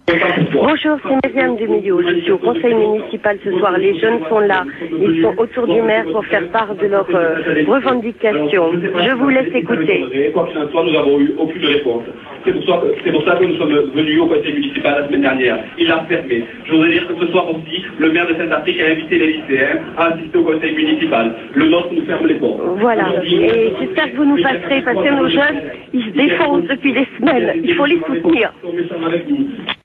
Bonjour, c'est Myriam Demillo. Je suis au conseil municipal ce soir. Les jeunes sont là. Ils sont autour du maire pour faire part de leurs revendications. Je vous laisse écouter. Quoi qu'il en soit, nous n'avons eu aucune réponse. C'est pour ça que nous sommes venus au conseil municipal la semaine dernière. Il l'a fermé. Je voudrais dire que ce soir aussi, le maire de Saint-Afrique a invité les lycéens à assister au conseil municipal. Le nôtre nous ferme les portes. Voilà. Et j'espère que vous nous passerez parce que nos jeunes, ils se défoncent depuis des semaines. Il faut les soutenir.